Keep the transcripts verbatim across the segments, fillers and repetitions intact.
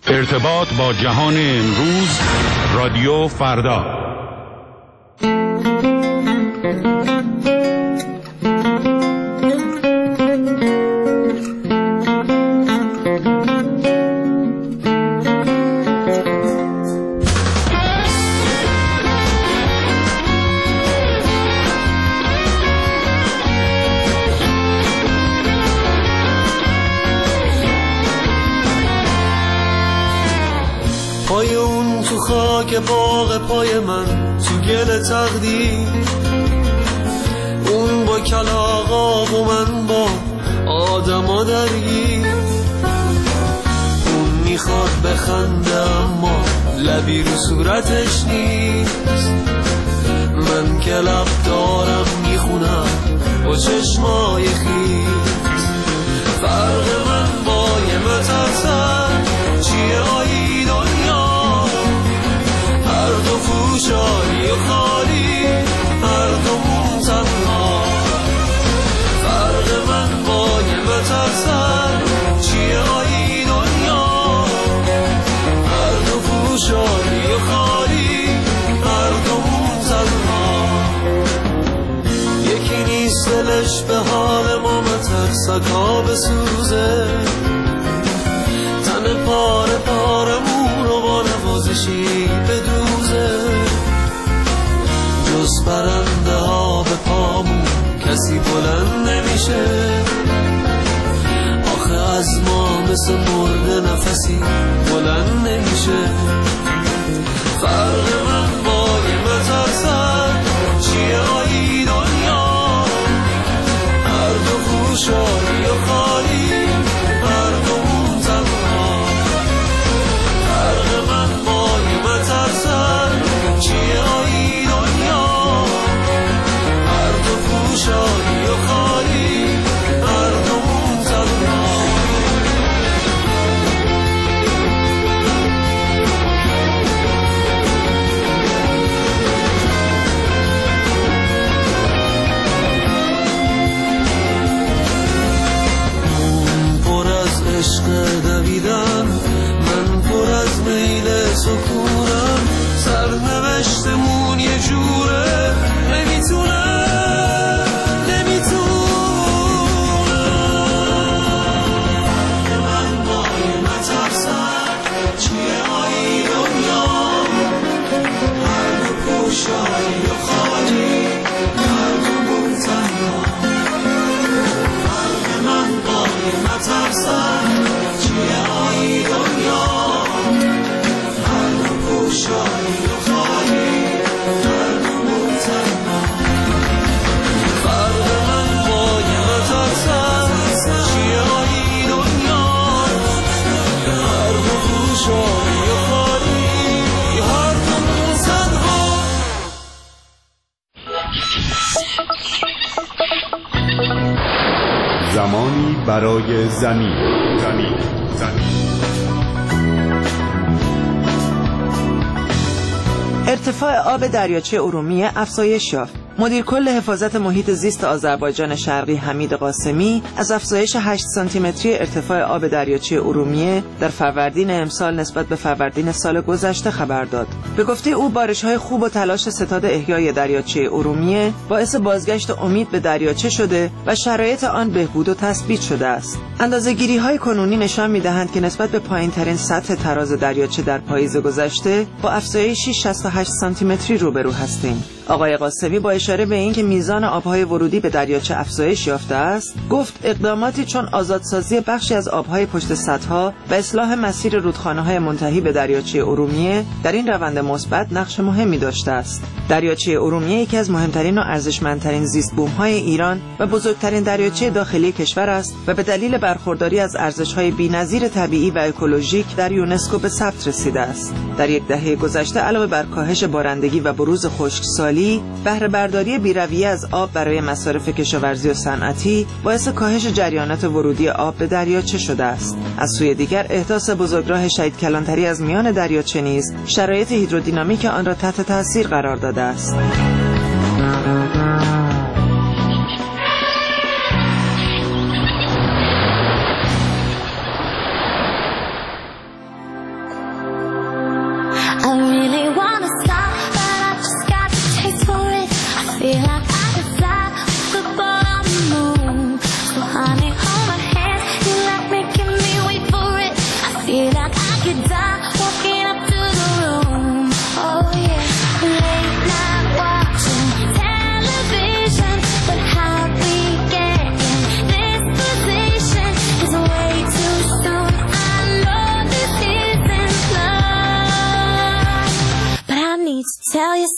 ارتباط با جهان امروز، رادیو فردا. پای اون تو خاک باغ پای من تو گل تقدیر، اون با کلاغا و من با آدما درگیر. اون میخواد بخنده اما لبی رو صورتش نیست، من که لب دارم میخونم با چشمای خیز. فرق من با یه مترسن چیه آیی دنیا، هر دو پوشانی و خالی، هر دو مون تنها. فرق من با یه مترسن چیه آیی دنیا، هر دو پوشانی و خالی، هر دو مون تنها. یکی نیست دلش به حال ما مترسک ها بسوزه، تن پاره پارمون رو با نوازشی بدوزه. جز پرنده ها به پامون کسی بلند نمیشه، آخه از ما مثل مرده نفسی بلند نمیشه. فرق من با یه مترسن چیه آیی دنیا، هر دو خوشایی و خالی، هر دو مون تنها. فرق من با یه مترسن چیه آیی دنیا، هر دو خوشایی و خالی، هر دو مون تنها. عشق دویدن، من پر از میل سکونم، سرنوشتمون یه جوره نمیتونه نمیتونه. من با یه مترسن چیه آیی دنیا، هر دو پوشایی و خالی، هر دو مون تنها. فرق من با یه مترسن چیه آیی دنیا، هر دو پوشایی و خالی، هر دو مون تنها. فرق من با یه مترسن چیه آیی دنیا، هر دو پوشایی و خالی، هر دو مون تنها. زمانی برای زمین. زمین زمین ارتفاع آب دریاچه ارومیه افزایش یافت. مدیر کل حفاظت محیط زیست آذربایجان شرقی حمید قاسمی از افزایش هشت سانتی متری ارتفاع آب دریاچه ارومیه در فروردین امسال نسبت به فروردین سال گذشته خبر داد. به گفته او بارش‌های خوب و تلاش ستاد احیای دریاچه ارومیه باعث بازگشت امید به دریاچه شده و شرایط آن بهبود و تثبیت شده است. اندازه‌گیری‌های کنونی نشان می‌دهند که نسبت به پایین‌ترین سطح تراز دریاچه در پاییز گذشته با افزایشی شصت و هشت سانتی متری روبرو هستیم. آقای قاسمی با اشاره به اینکه میزان آبهای ورودی به دریاچه افزایش یافته است، گفت اقداماتی چون آزادسازی بخشی از آبهای پشت سدها و اصلاح مسیر رودخانه‌های منتهی به دریاچه ارومیه در این روند مثبت نقش مهمی داشته است. دریاچه ارومیه یکی از مهمترین و ارزشمندترین زیست بوم‌های ایران و بزرگترین دریاچه داخلی کشور است و به دلیل برخورداری از ارزش‌های بی‌نظیر طبیعی و اکولوژیک در یونسکو به ثبت رسیده است. در یک دهه گذشته علاوه بر کاهش بارندگی و بروز خشکسالی، بهره برداری بی‌رویه از آب برای مصارف کشاورزی و صنعتی باعث کاهش جریانات ورودی آب به دریاچه شده است. از سوی دیگر احداث بزرگراه شهید کلانتری از میان دریاچه نیز شرایط هیدرودینامیک آن را تحت تاثیر قرار داده است.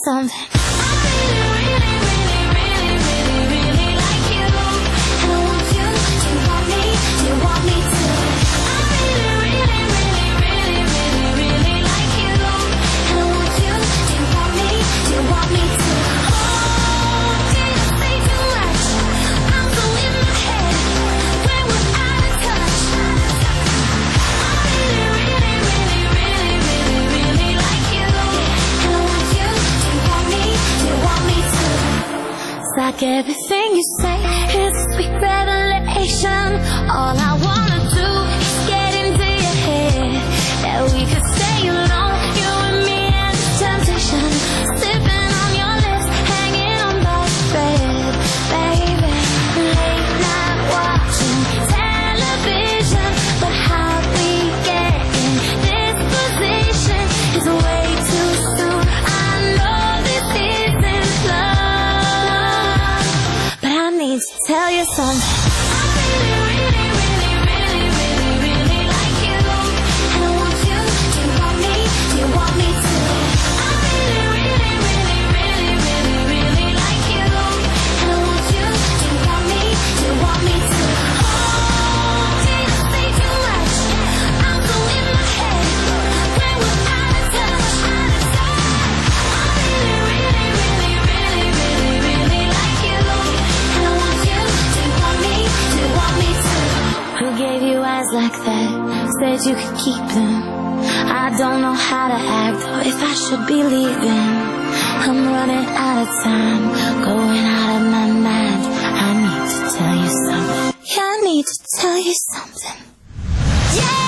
something. Like everything you say is a sweet revelation. All I wanna do is get into your head, that we could stay alone, you and me and the temptation, sipping on your lips, hanging on by the thread, baby. Late night watching television, but how we get in this position is way too soon. I know this isn't love, but I need to tell you something. I really, really, really, really, really, really like you, and I want you to want me, you want me too. I really, really, really, really, really, really like you, and I want you to want me, you want me too. Oh, did I say too much? I'm so in my head, when we're out of touch, out of sight. I really, really, really, really, really, really like you, and I want you to want me, you want me too. Who gave you eyes like that? Said you could keep them. I don't know how to act or if I should be leaving. I'm running out of time, going out of my mind. I need to tell you something. Yeah, I need to tell you something. Yeah!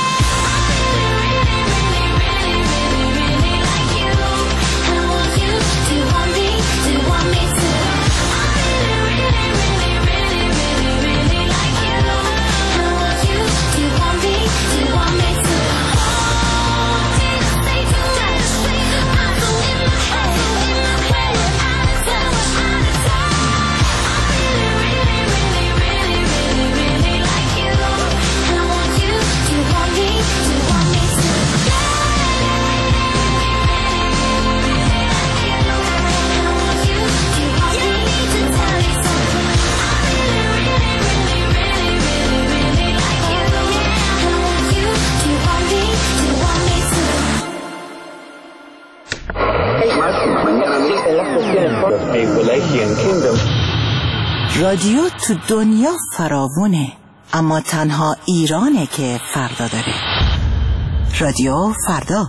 رادیو تو دنیا فراوونه، اما تنها ایرانه که فردا داره. رادیو فردا.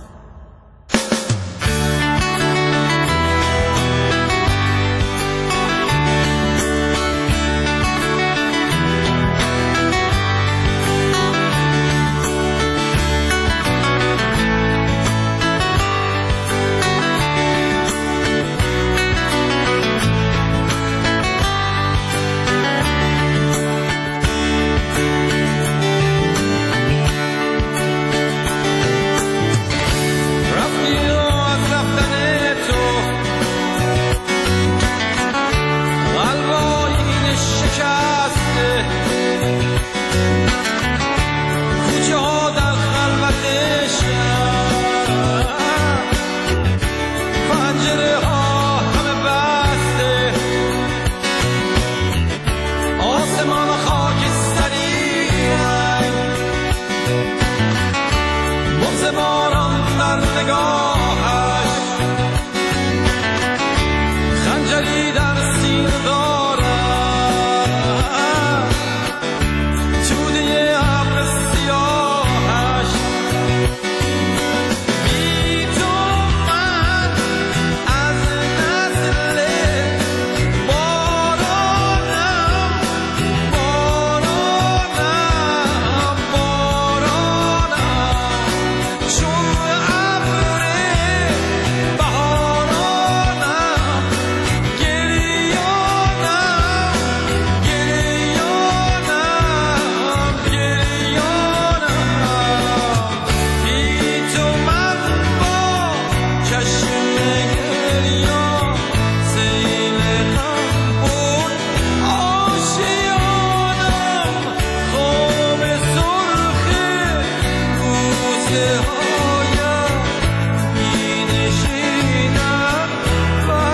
های می نشینم و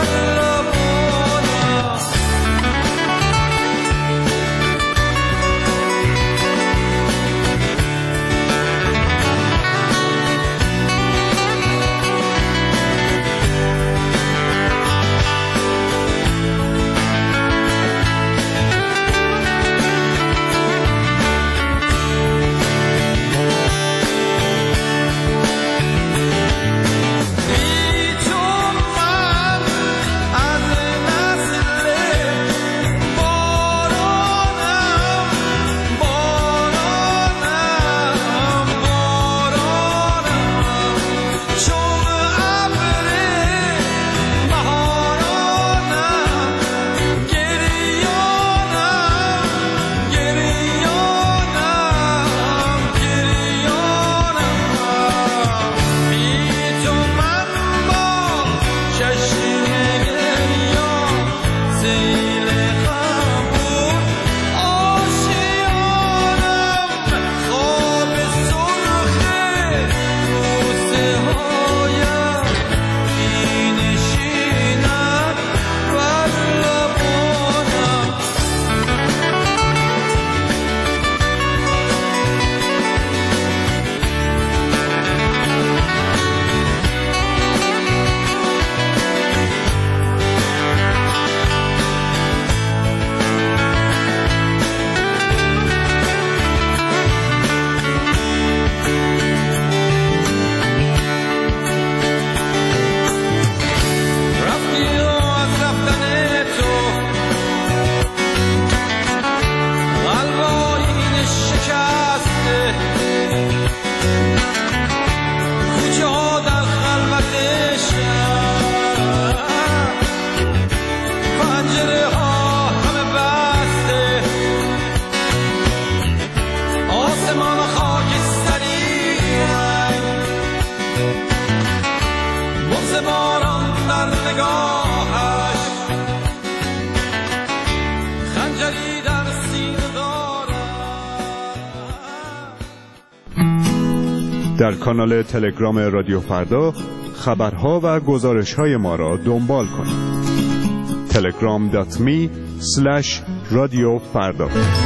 در کانال تلگرام رادیو فردا خبرها و گزارش‌های ما را دنبال کنید. تلگرام دات می اسلش رادیو فردا.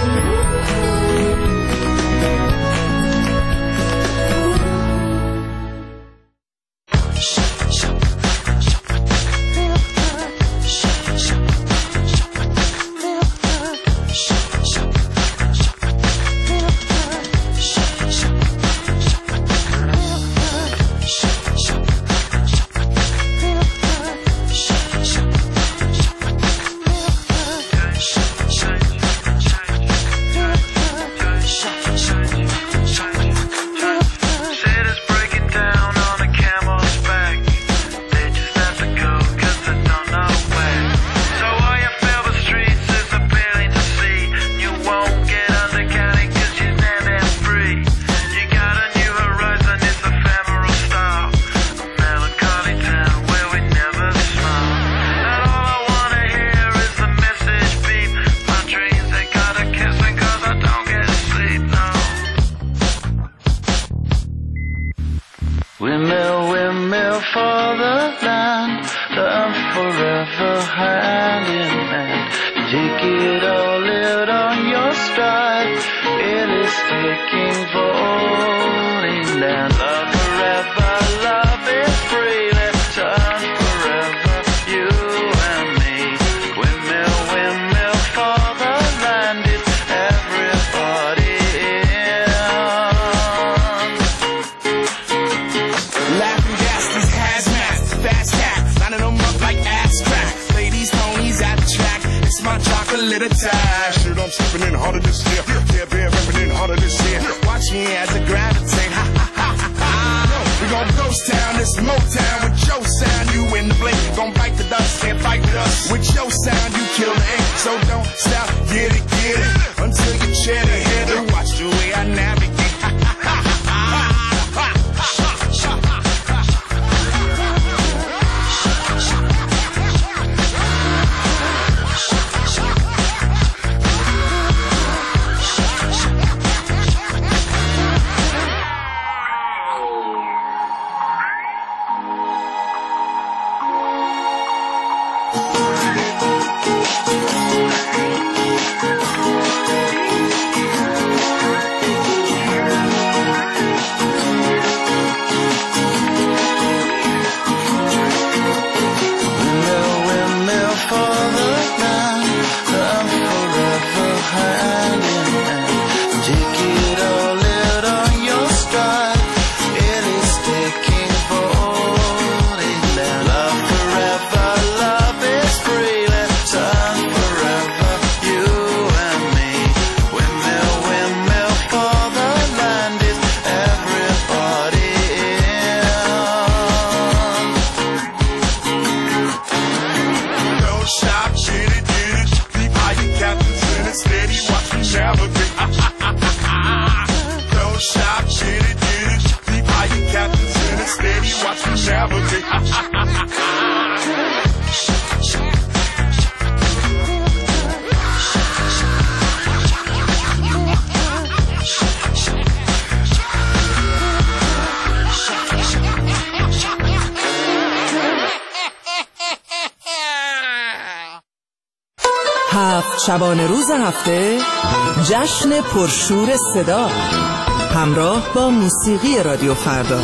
Windmill, windmill for the land, I'm forever hand in hand. Take it all out on your stride, it is taking voting land. Love forever, love is free, let's turn forever, you and me. Windmill, windmill for the land, it's everybody in. Laughing gas, these hazmats, fast cats, lining them up like ass crack. Ladies, ponies at the track, it's my chocolate attack. Shit, I'm stepping in harder this year. Yeah, bear repping in harder this year. Watch me as I gravitate. Ha ha ha ha ha. We gon' ghost town, this Motown with your sound. You in the blink, gon' bite the dust, can't fight with us. With your sound, you kill the ink, so don't stop, get it, get it, until you chat and hit it. Watch the way I navigate. Ha ha ha ha ha. هفت شبانه روز هفته جشن پرشور صدا همراه با موسیقی رادیو فردا.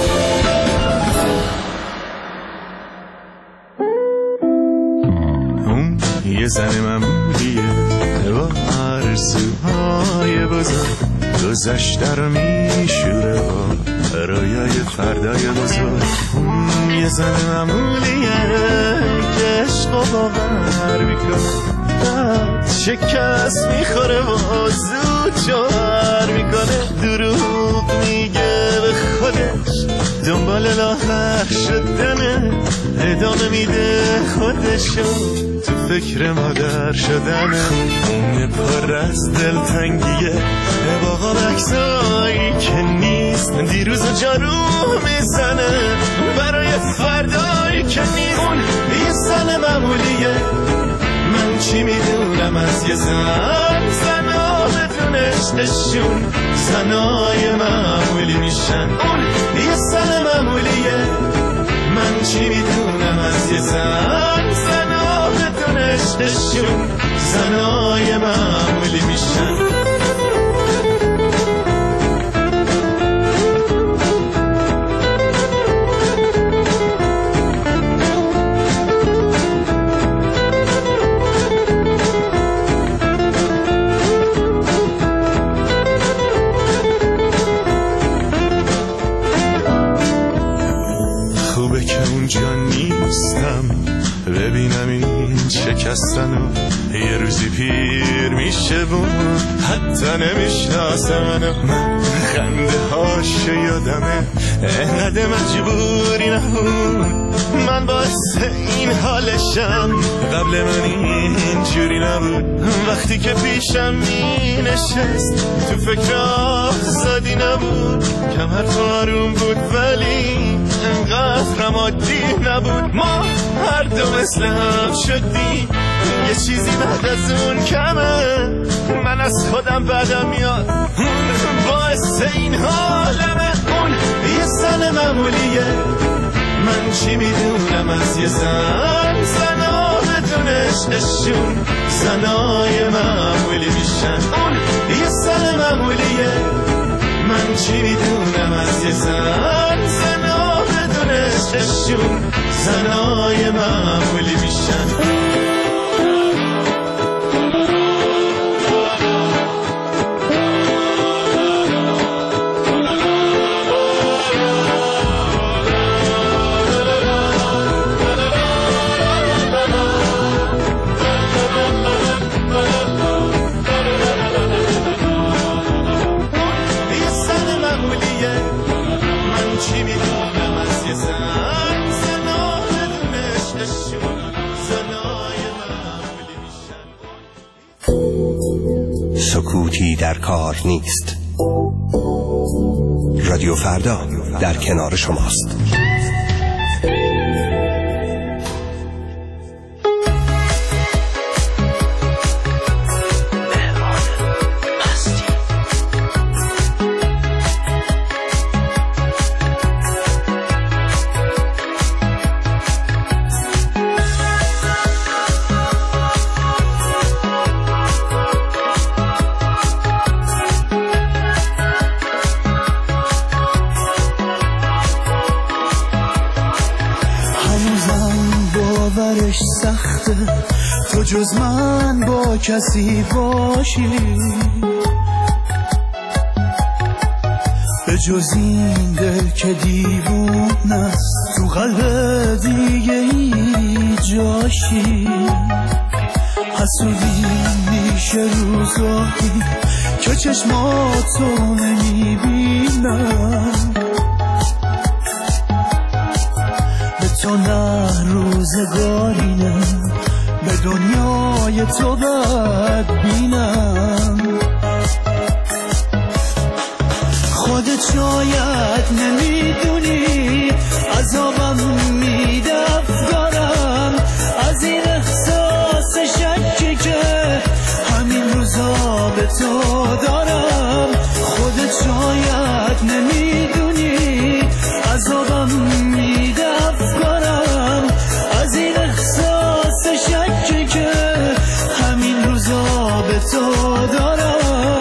اون یه زن معمولیه با آرزوهای بزرگ، گذشته رو میشوره با رویای فردای بزرگ. اون یه زن معمولیه که عشق و باور میکنه، شکست میخوره و زود جوهر میکنه، دروغ میگه به خودش، دنبال لاغر شدنه، ادامه میده خودشو تو فکر مادر شدنه. اون پر از دلتنگیه باقا بکسایی که نیست، دیروز و جارو میزنه برای فردایی که نیست. اون یه زن معمولیه، من چی میدونم میدونم از یه زن زنا بدون عشقشون زنای معمولی میشن. اون یه زن معمولیه، من چی میدونم از یه زن زنا بدون عشقشون زنای معمولی میشن. خوبه که اونجا نیستم ببینم این شکستن و یه روزی پیر میشه و حتی نمیشناسه منو. من خنده هاشو یادمه انقدر مجبوری نبود، من باعث این حالشم. قبل من اینجوری نبود، وقتی که پیشم می نشست تو فکر آزادی نبود. کمر تو آروم بود ولی انقدر عادی نبود. ما هر دو مثل هم شدیم، یه چیزی بعد از اون کمه. من از خودم بدم میاد، باعث این حالمه. اون یه زن معمولیه، من چی میدونم از یه زن زنا بدون عشقشون زنای معمولی میشن. اون یه زن معمولیه، من چی میدونم از یه زن زنا بدون عشقشون زنای معمولی میشن. سکوتی در کار نیست. رادیو فردا در کنار شماست. تو جز من با کسی باشی، به جز این دل که دیوون است تو قلب دیگه ای جاشی. حسودی میشه روزایی که چشماتو نمیبینم، به تو نه روزگارینم، به دنیای تو بد بینم. خودت شاید نمیدونی عذابم میده افکارم از این احساس شکی که همین روزا به تو دارم. خودت شاید نمیدونی عذابم میده افکارم از این احساس شکی که همین روزا به تو دارم.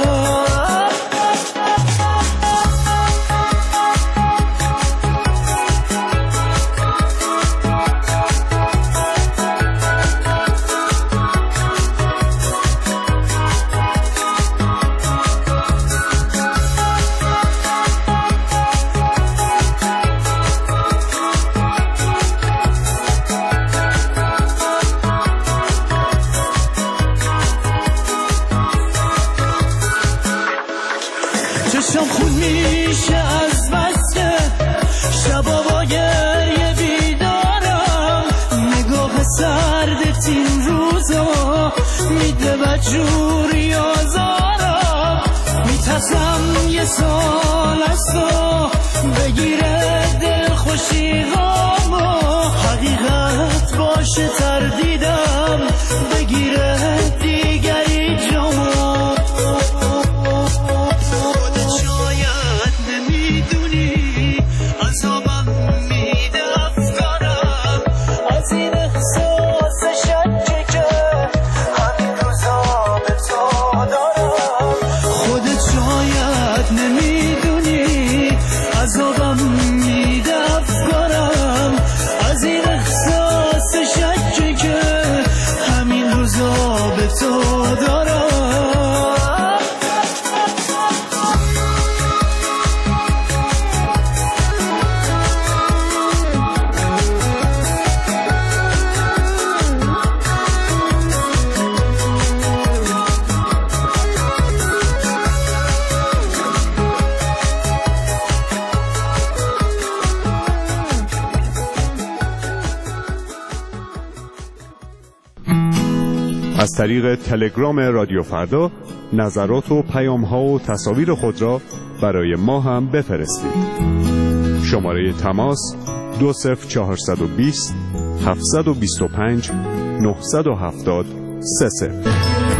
چشم خون میشه از بسته شبا با گریه بیدارم، نگاه سردت این روزا میده بدجوری آزارم. میترسم یه سال از تو بگیره دل خوشی غامو، حقیقت باشه تردیدم بگیره دیگه از طریق تلگرام رادیو فردا نظرات و پیام‌ها و تصاویر خود را برای ما هم بفرستید. شماره تماس دو صفر چهارصد و بیست هفتصد و بیست و پنج نهصد و هفتاد سه صفر.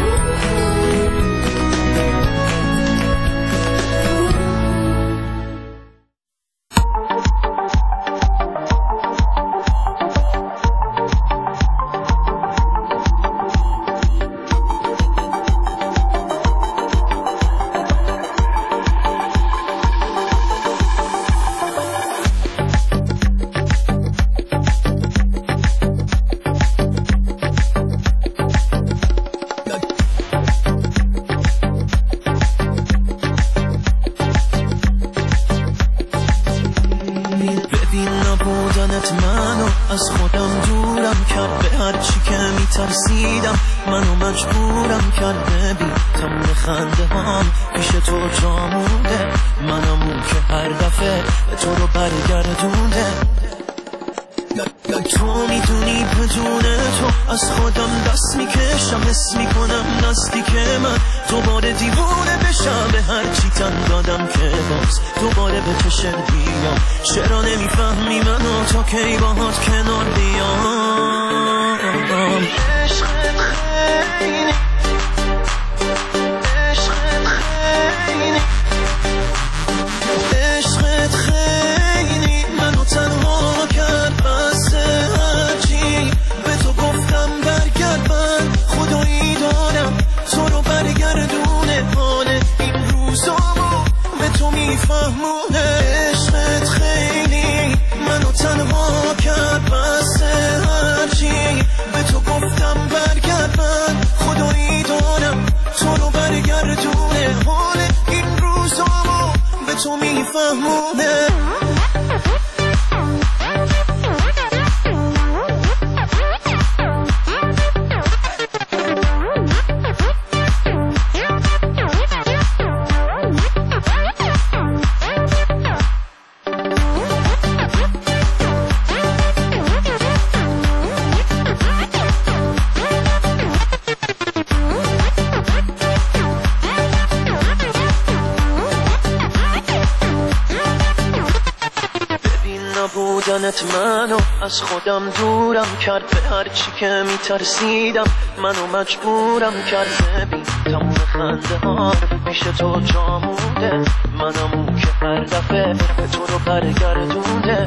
منو از خودم دورم کرد، به هر چی که میترسیدم منو مجبورم کرد. ببین تموم خنده ها پیش تو جا مونده، منم اون که هر دفعه به تو رو برگردونده.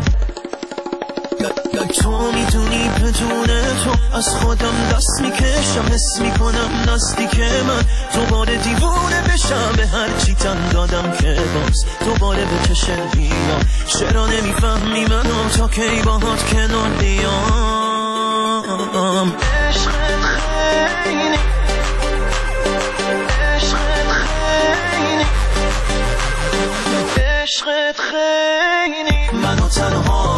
تو میدونی بدون تو از خودم دست میکشم، حس میکنم نزدیک من دوباره دیوونه بشم. به هر چی تن دادم که باز دوباره به چشم بیام. چرا نمیفهمی منو تا کی باهات کنار بیام؟ عشقت خیلی عشقت خیلی عشقت خیلی منو تنها